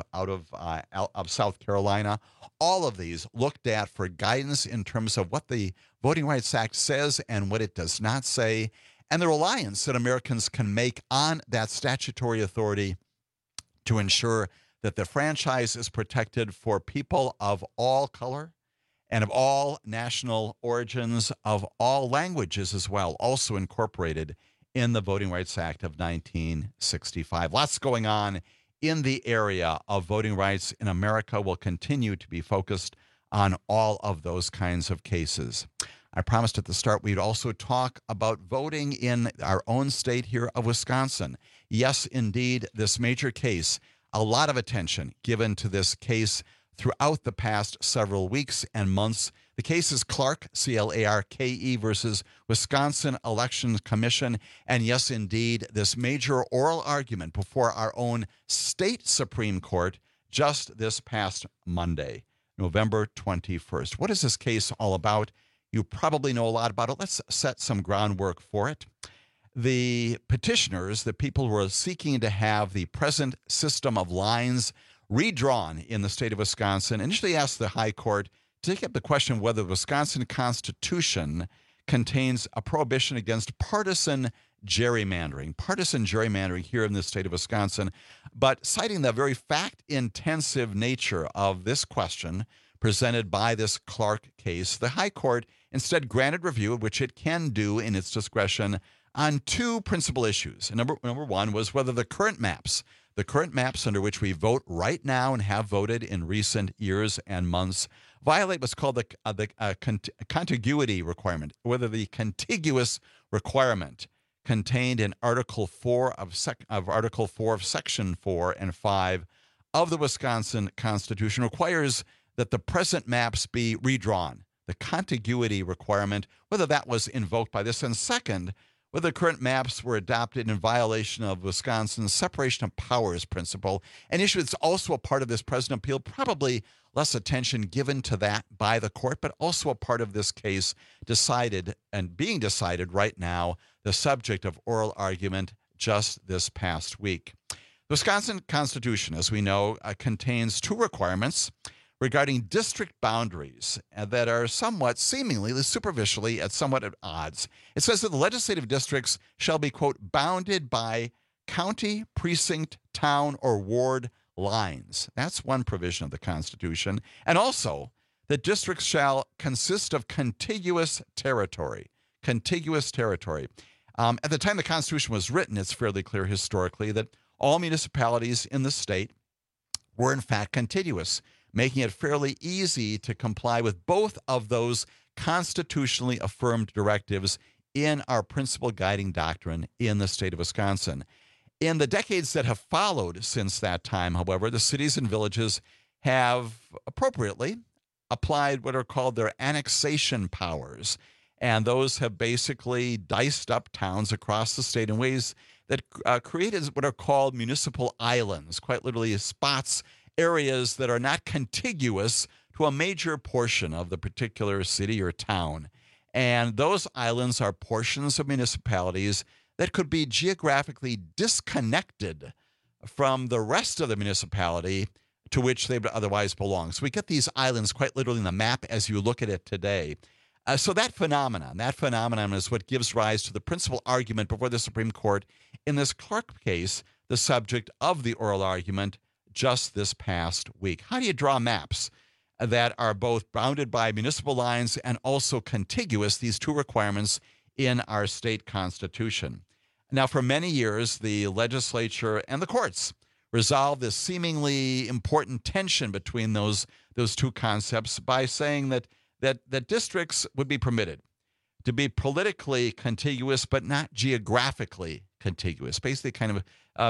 Speaker 16: of South Carolina. All of these looked at for guidance in terms of what the Voting Rights Act says and what it does not say, and the reliance that Americans can make on that statutory authority to ensure that the franchise is protected for people of all color and of all national origins, of all languages as well, also incorporated in the Voting Rights Act of 1965. Lots going on in the area of voting rights in America. Will continue to be focused on all of those kinds of cases. I promised at the start we'd also talk about voting in our own state here of Wisconsin. Yes, indeed, this major case, a lot of attention given to this case throughout the past several weeks and months. The case is Clarke, C-L-A-R-K-E, versus Wisconsin Election Commission. And yes, indeed, this major oral argument before our own state Supreme Court just this past Monday, November 21st. What is this case all about? You probably know a lot about it. Let's set some groundwork for it. The petitioners, the people who are seeking to have the present system of lines redrawn in the state of Wisconsin, initially asked the High Court to take up the question of whether the Wisconsin Constitution contains a prohibition against partisan gerrymandering here in the state of Wisconsin. But citing the very fact-intensive nature of this question presented by this Clarke case, the High Court instead granted review, which it can do in its discretion, on two principal issues. Number one was whether the current maps under which we vote right now and have voted in recent years and months, violate what's called the contiguity requirement, whether the contiguous requirement contained in Article 4 of Section 4 and 5 of the Wisconsin Constitution requires that the present maps be redrawn. The contiguity requirement, whether that was invoked by this, and second, whether the current maps were adopted in violation of Wisconsin's separation of powers principle, an issue that's also a part of this present appeal, probably less attention given to that by the court, but also a part of this case decided and being decided right now, the subject of oral argument just this past week. The Wisconsin Constitution, as we know, contains two requirements regarding district boundaries that are somewhat seemingly, superficially, somewhat at odds. It says that the legislative districts shall be, quote, bounded by county, precinct, town, or ward lines. That's one provision of the Constitution. And also, the districts shall consist of contiguous territory. Contiguous territory. At the time the Constitution was written, it's fairly clear historically that all municipalities in the state were in fact contiguous, making it fairly easy to comply with both of those constitutionally affirmed directives in our principal guiding doctrine in the state of Wisconsin. In the decades that have followed since that time, however, the cities and villages have appropriately applied what are called their annexation powers. And those have basically diced up towns across the state in ways that created what are called municipal islands, quite literally spots, areas that are not contiguous to a major portion of the particular city or town. And those islands are portions of municipalities that could be geographically disconnected from the rest of the municipality to which they would otherwise belong. So we get these islands quite literally in the map as you look at it today. So that phenomenon is what gives rise to the principal argument before the Supreme Court in this Clarke case, the subject of the oral argument just this past week. How do you draw maps that are both bounded by municipal lines and also contiguous, these two requirements in our state constitution? Now, for many years, the legislature and the courts resolved this seemingly important tension between those two concepts by saying that districts would be permitted to be politically contiguous but not geographically contiguous, basically kind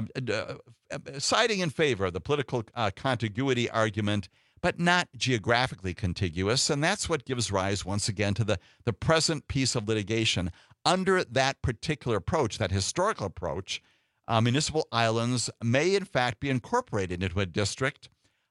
Speaker 16: of siding in favor of the political contiguity argument, but not geographically contiguous. And that's what gives rise, once again, to the present piece of litigation. Under that particular approach, that historical approach, municipal islands may in fact be incorporated into a district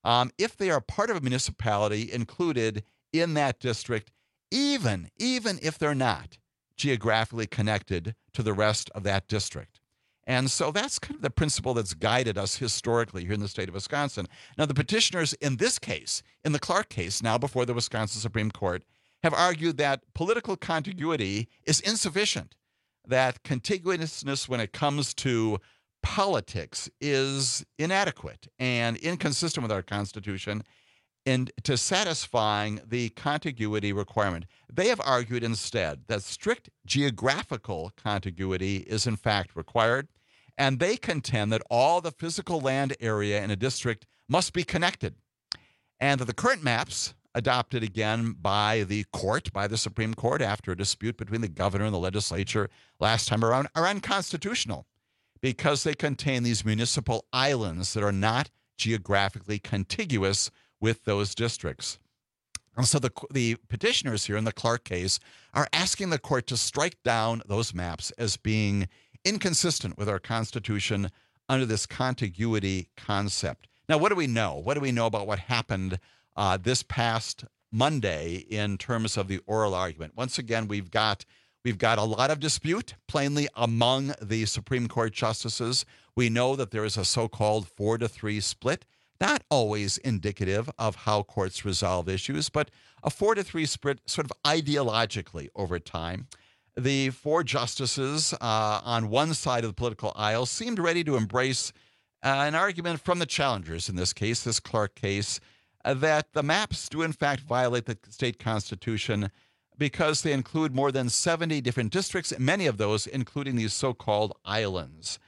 Speaker 16: if they are part of a municipality included in that district, even if they're not geographically connected to the rest of that district. And so that's kind of the principle that's guided us historically here in the state of Wisconsin. Now, the petitioners in this case, in the Clark case, now before the Wisconsin Supreme Court, have argued that political contiguity is insufficient, that contiguousness when it comes to politics is inadequate and inconsistent with our Constitution and to satisfying the contiguity requirement. They have argued instead that strict geographical contiguity is in fact required, and they contend that all the physical land area in a district must be connected, and that the current maps adopted again by the court, by the Supreme Court after a dispute between the governor and the legislature last time around, are unconstitutional because they contain these municipal islands that are not geographically contiguous with those districts. And so the petitioners here in the Clark case are asking the court to strike down those maps as being inconsistent with our Constitution under this contiguity concept. Now, what do we know? What do we know about what happened this past Monday in terms of the oral argument? Once again, we've got a lot of dispute, plainly, among the Supreme Court justices. We know that there is a so-called 4-3 split, not always indicative of how courts resolve issues, but a 4-3 split sort of ideologically over time. The four justices on one side of the political aisle seemed ready to embrace an argument from the challengers in this case, this Clark case, that the maps do in fact violate the state constitution because they include more than 70 different districts, many of those including these so-called islands.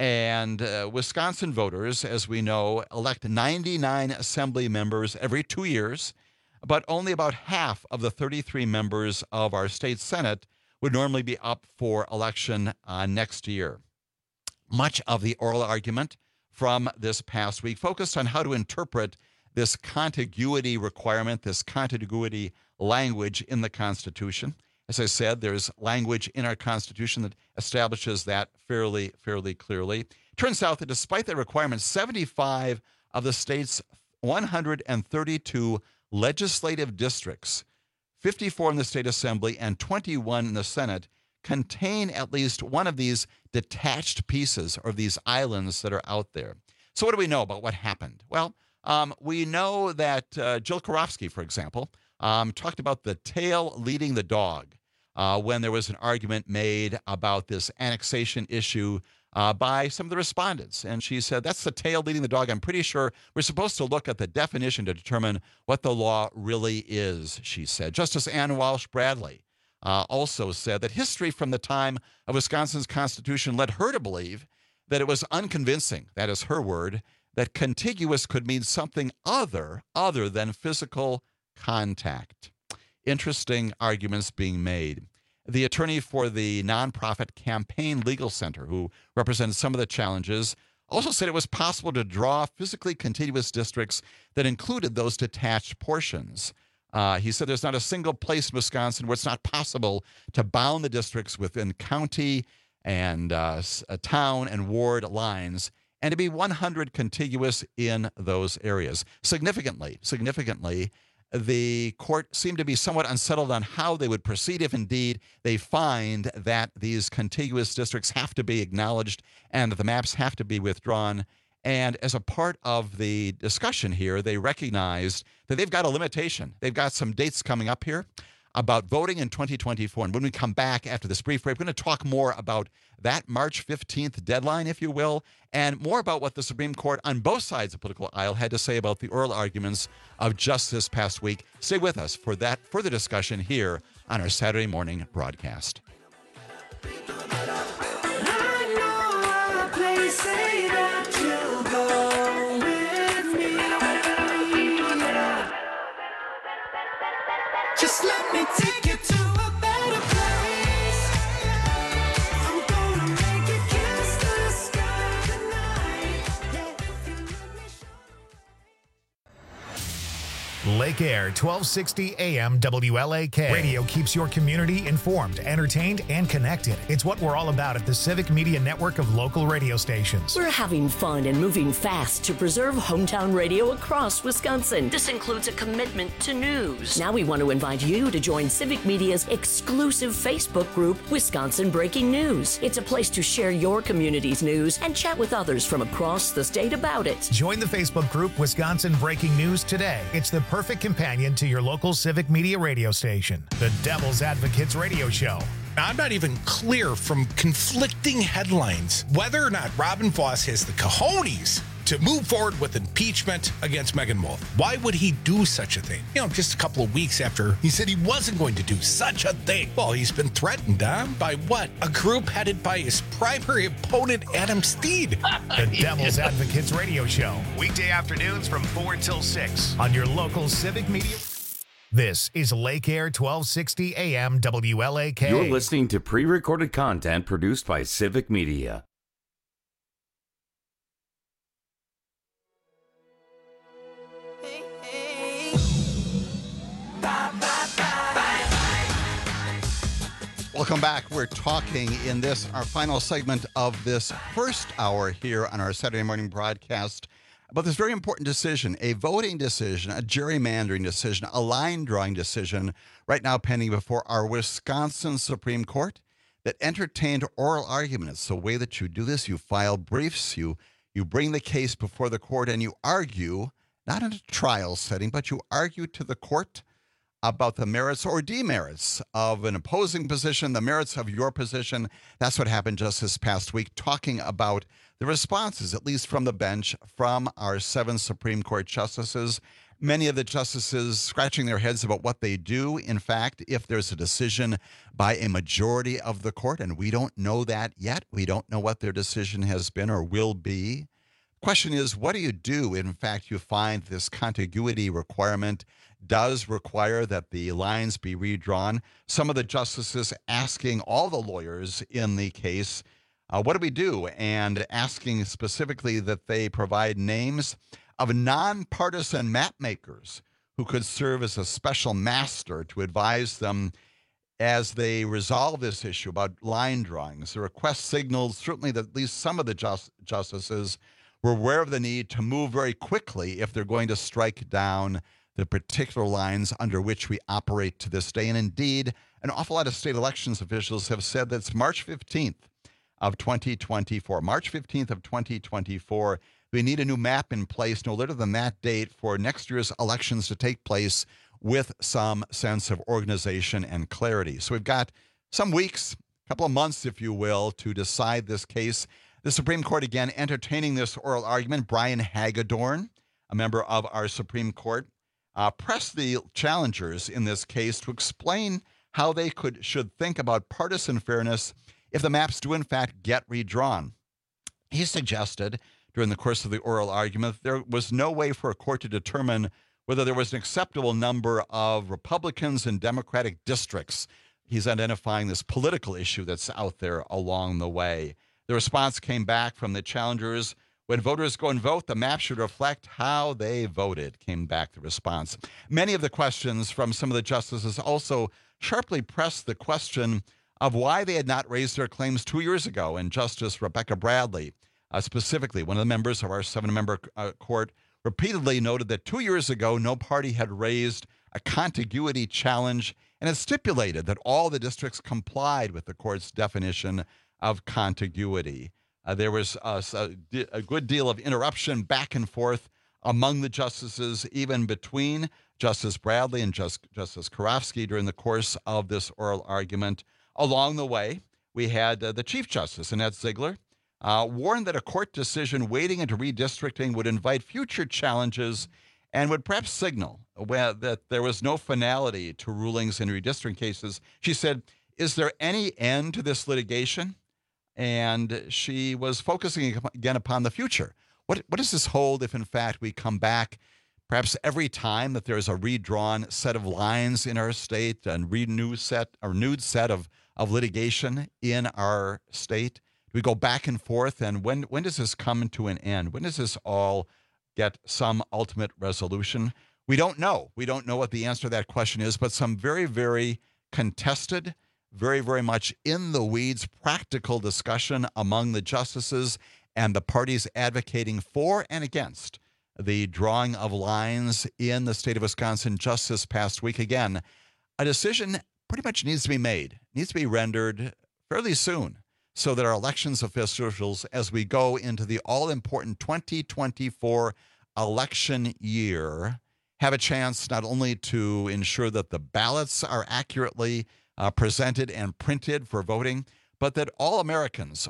Speaker 16: And Wisconsin voters, as we know, elect 99 assembly members every 2 years, but only about half of the 33 members of our state Senate would normally be up for election next year. Much of the oral argument from this past week focused on how to interpret this contiguity requirement, this contiguity language in the Constitution. As I said, there's language in our Constitution that establishes that fairly clearly. Turns out that despite that requirement, 75 of the state's 132 legislative districts, 54 in the state assembly and 21 in the Senate, contain at least one of these detached pieces or these islands that are out there. So what do we know about what happened? Well, we know that Jill Karofsky, for example, talked about the tail leading the dog when there was an argument made about this annexation issue by some of the respondents. And she said, that's the tail leading the dog. I'm pretty sure we're supposed to look at the definition to determine what the law really is, she said. Justice Ann Walsh Bradley also said that history from the time of Wisconsin's Constitution led her to believe that it was unconvincing, that is her word, that contiguous could mean something other than physical contact. Interesting arguments being made. The attorney for the nonprofit Campaign Legal Center, who represents some of the challenges, also said it was possible to draw physically contiguous districts that included those detached portions. He said there's not a single place in Wisconsin where it's not possible to bound the districts within county and town and ward lines and to be 100 contiguous in those areas. Significantly, the court seemed to be somewhat unsettled on how they would proceed if indeed they find that these contiguous districts have to be acknowledged and that the maps have to be withdrawn. And as a part of the discussion here, they recognized that they've got a limitation. They've got some dates coming up here about voting in 2024. And when we come back after this brief break, we're going to talk more about that March 15th deadline, if you will, and more about what the Supreme Court on both sides of the political aisle had to say about the oral arguments of just this past week. Stay with us for that further discussion here on our Saturday morning broadcast.
Speaker 19: Just let me take you to a better place. I'm gonna make you kiss the sky tonight.
Speaker 12: Lake Air 1260 AM WLAK. Radio keeps your community informed, entertained, and connected. It's what we're all about at the Civic Media Network of local radio stations.
Speaker 8: We're having fun and moving fast to preserve hometown radio across Wisconsin. This includes a commitment to news. Now we want to invite you to join Civic Media's exclusive Facebook group, Wisconsin Breaking News. It's a place to share your community's news and chat with others from across the state about it.
Speaker 12: Join the Facebook group Wisconsin Breaking News today. It's the perfect companion to your local Civic Media radio station, the Devil's Advocates radio show.
Speaker 3: I'm not even clear from conflicting headlines whether or not Robin Voss has the cojones to move forward with impeachment against Megan Wolf. Why would he do such a thing? Just a couple of weeks after he said he wasn't going to do such a thing. Well, he's been threatened, by what? A group headed by his primary opponent, Adam Steed.
Speaker 12: The Devil's Advocates radio show, weekday afternoons from 4 till 6 on your local Civic Media. This is Lake Air 1260 AM WLAK.
Speaker 14: You're listening to pre-recorded content produced by Civic Media.
Speaker 16: Welcome back. We're talking in our final segment of this first hour here on our Saturday morning broadcast about this very important decision, a voting decision, a gerrymandering decision, a line drawing decision right now pending before our Wisconsin Supreme Court that entertained oral argument. It's the way that you do this. You file briefs, you bring the case before the court, and you argue, not in a trial setting, but you argue to the court about the merits or demerits of an opposing position, the merits of your position. That's what happened just this past week, talking about the responses, at least from the bench, from our 7 Supreme Court justices. Many of the justices scratching their heads about what they do, in fact, if there's a decision by a majority of the court, and we don't know that yet. We don't know what their decision has been or will be. Question is, what do you do? In fact, you find this contiguity requirement does require that the lines be redrawn. Some of the justices asking all the lawyers in the case, what do we do? And asking specifically that they provide names of nonpartisan map makers who could serve as a special master to advise them as they resolve this issue about line drawings. The request signals certainly that at least some of the justices were aware of the need to move very quickly if they're going to strike down the particular lines under which we operate to this day. And indeed, an awful lot of state elections officials have said that it's March 15th of 2024. March 15th of 2024, we need a new map in place no later than that date for next year's elections to take place with some sense of organization and clarity. So we've got some weeks, a couple of months, if you will, to decide this case. The Supreme Court, again, entertaining this oral argument. Brian Hagedorn, a member of our Supreme Court, pressed the challengers in this case to explain how they should think about partisan fairness if the maps do, in fact, get redrawn. He suggested during the course of the oral argument that there was no way for a court to determine whether there was an acceptable number of Republicans and Democratic districts. He's identifying this political issue that's out there along the way. The response came back from the challengers. When voters go and vote, the map should reflect how they voted, came back the response. Many of the questions from some of the justices also sharply pressed the question of why they had not raised their claims 2 years ago. And Justice Rebecca Bradley, specifically, one of the members of our 7-member court, repeatedly noted that 2 years ago, no party had raised a contiguity challenge and had stipulated that all the districts complied with the court's definition of contiguity. There was a good deal of interruption back and forth among the justices, even between Justice Bradley and Justice Karofsky during the course of this oral argument. Along the way, we had the Chief Justice, Annette Ziegler, warned that a court decision wading into redistricting would invite future challenges and would perhaps signal that there was no finality to rulings in redistricting cases. She said, "Is there any end to this litigation?" And she was focusing again upon the future. What does this hold if, in fact, we come back perhaps every time that there's a redrawn set of lines in our state and renewed set of litigation in our state? Do we go back and forth? And when does this come to an end? When does this all get some ultimate resolution? We don't know. We don't know what the answer to that question is, but some very, very contested, very, very much in the weeds, practical discussion among the justices and the parties advocating for and against the drawing of lines in the state of Wisconsin just this past week. Again, a decision pretty much needs to be made, needs to be rendered fairly soon so that our elections officials, as we go into the all-important 2024 election year, have a chance not only to ensure that the ballots are accurately presented and printed for voting, but that all Americans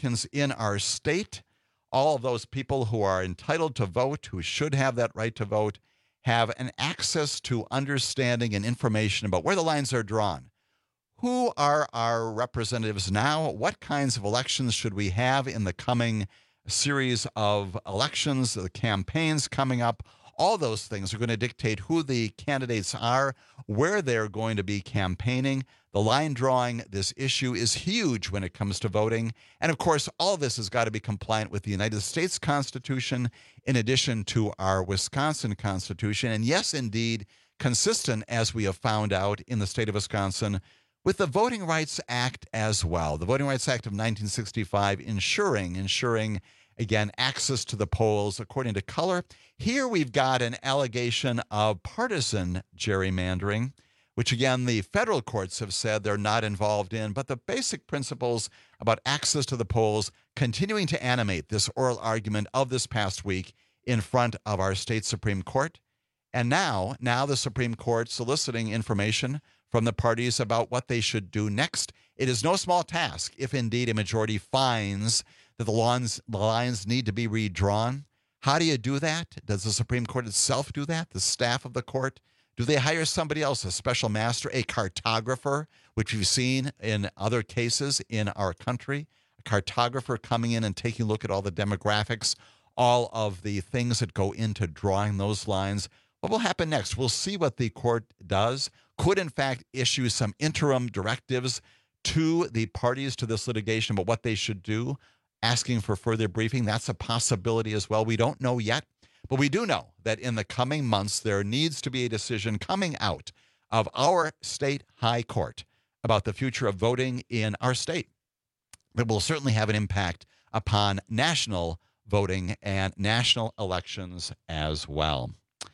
Speaker 16: in our state, all of those people who are entitled to vote, who should have that right to vote, have an access to understanding and information about where the lines are drawn. Who are our representatives now? What kinds of elections should we have in the coming series of elections, the campaigns coming up? All those things are going to dictate who the candidates are, where they're going to be campaigning. The line drawing, this issue is huge when it comes to voting. And of course, all of this has got to be compliant with the United States Constitution, in addition to our Wisconsin Constitution. And yes, indeed, consistent, as we have found out in the state of Wisconsin, with the Voting Rights Act as well. The Voting Rights Act of 1965 ensuring again, access to the polls according to color. Here we've got an allegation of partisan gerrymandering, which again, the federal courts have said they're not involved in, but the basic principles about access to the polls continuing to animate this oral argument of this past week in front of our state Supreme Court. And now the Supreme Court soliciting information from the parties about what they should do next. It is no small task if indeed a majority finds that the lines need to be redrawn. How do you do that? Does the Supreme Court itself do that? The staff of the court? Do they hire somebody else, a special master, a cartographer, which we've seen in other cases in our country? A cartographer coming in and taking a look at all the demographics, all of the things that go into drawing those lines. What will happen next? We'll see what the court does. Could, in fact, issue some interim directives to the parties to this litigation about what they should do, asking for further briefing. That's a possibility as well. We don't know yet, but we do know that in the coming months, there needs to be a decision coming out of our state high court about the future of voting in our state that will certainly have an impact upon national voting and national elections as well.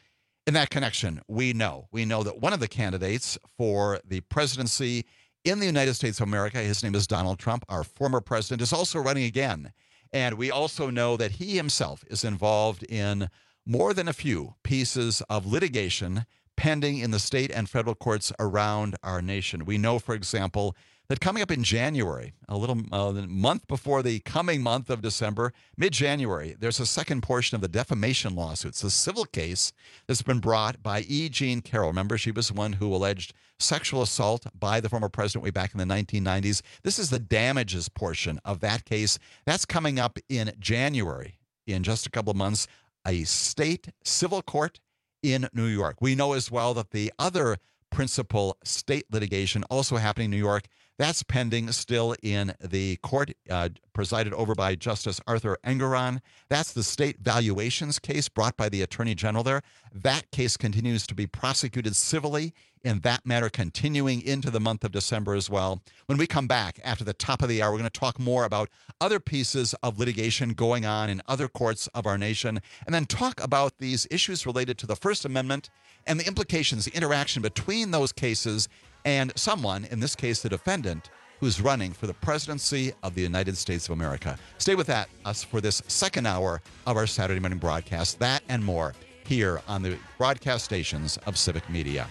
Speaker 16: In that connection, we know that one of the candidates for the presidency in the United States of America, his name is Donald Trump, our former president, is also running again. And we also know that he himself is involved in more than a few pieces of litigation pending in the state and federal courts around our nation. We know, for example, that coming up in January, a little month before the coming month of December, mid-January, there's a second portion of the defamation lawsuit. It's a civil case that's been brought by E. Jean Carroll. Remember, she was the one who alleged sexual assault by the former president way back in the 1990s. This is the damages portion of that case. That's coming up in January, in just a couple of months, a state civil court in New York. We know as well that the other principal state litigation also happening in New York, that's pending still in the court presided over by Justice Arthur Engoron. That's the state valuations case brought by the Attorney General there. That case continues to be prosecuted civilly in that matter, continuing into the month of December as well. When we come back after the top of the hour, we're going to talk more about other pieces of litigation going on in other courts of our nation, and then talk about these issues related to the First Amendment and the implications, the interaction between those cases and someone, in this case the defendant, who's running for the presidency of the United States of America. Stay with us for this second hour of our Saturday morning broadcast. That and more here on the broadcast stations of Civic Media.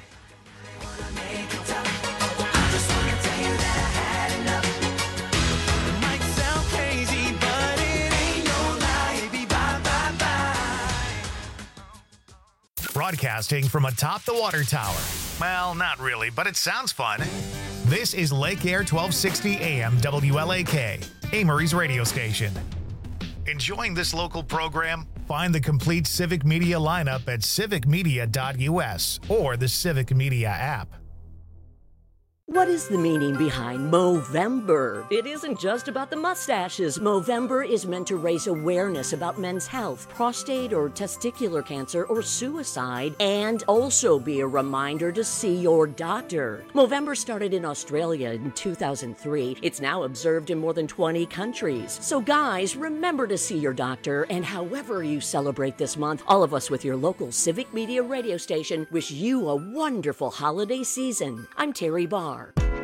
Speaker 12: Broadcasting from atop the water tower. Well, not really, but it sounds fun. This is Lake Air 1260 AM WLAK, Amory's radio station. Enjoying this local program? Find the complete Civic Media lineup at civicmedia.us or the Civic Media app.
Speaker 8: What is the meaning behind Movember? It isn't just about the mustaches. Movember is meant to raise awareness about men's health, prostate or testicular cancer, or suicide, and also be a reminder to see your doctor. Movember started in Australia in 2003. It's now observed in more than 20 countries. So guys, remember to see your doctor, and however you celebrate this month, all of us with your local Civic Media radio station wish you a wonderful holiday season. I'm Terry Barr.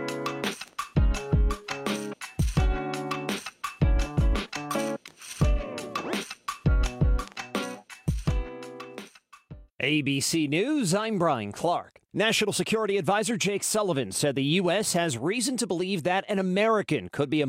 Speaker 1: ABC News, I'm Brian Clark. National Security Advisor Jake Sullivan said the U.S. has reason to believe that an American could be